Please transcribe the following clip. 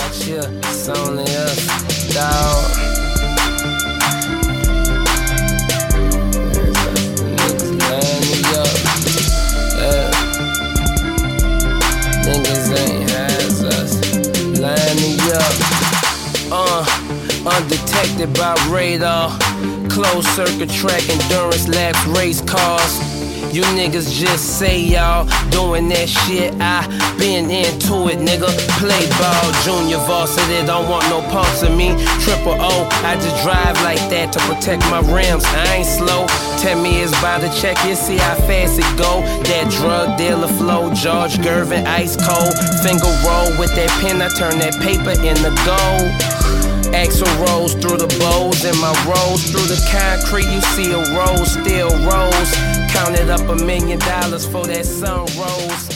Yeah, it's only us, dawg. Niggas line me up. Yeah. Niggas ain't as us. Line me up. Undetected by radar. Closed circuit track, endurance laps, race cars. You niggas just say y'all doing that shit. I been into it, nigga. Play ball, junior varsity, don't want no parts of me. Triple O, I just drive like that to protect my rims. I ain't slow. 10 years by the check, you see how fast it go. That drug dealer flow, George Gervin, ice cold. Finger roll with that pen, I turn that paper into gold. Axle rolls through the bows and my rolls through the concrete. You see a rose, still rolls. Counted up $1 million for that sun rose.